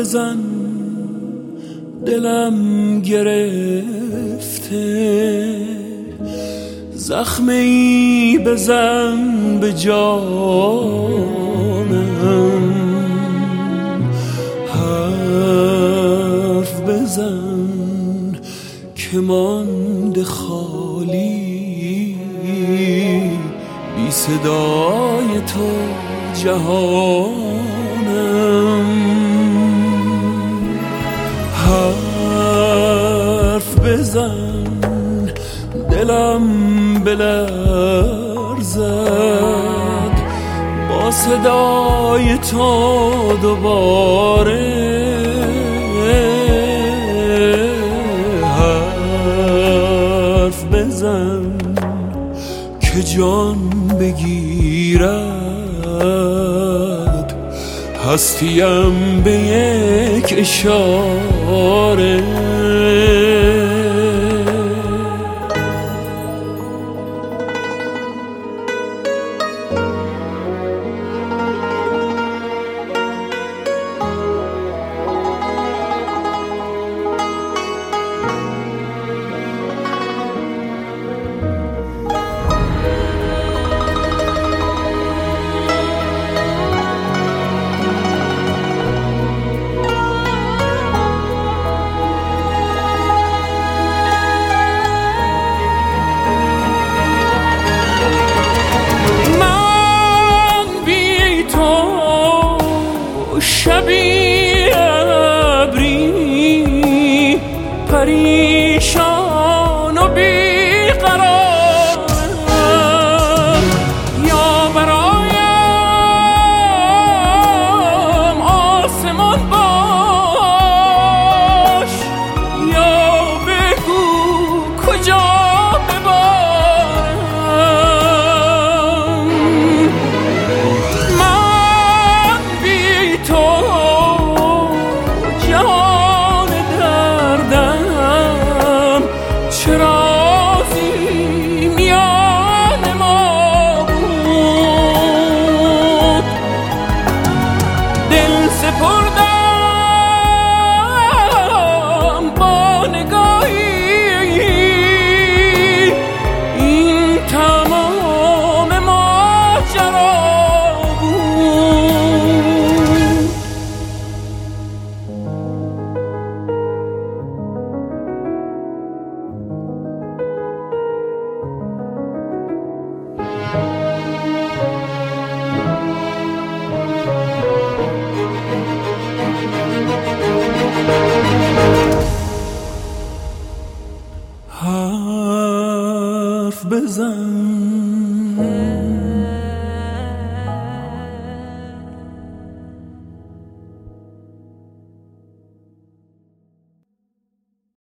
بزن دلم گرفته، زخمی بزن به جانم، حرف بزن که مانده خالی، بی صدای تو جهانم. حرف بزن دلم بلرزد با صدای تو دوباره. حرف بزن که جان بگیرد هستیم به یک اشاره. شبی ابری پریشان و بیقرارم، یا برایم آسمان باش، یا بگو کجا سپردم با نگاهی این تمام ماجرا بود. حرف بزن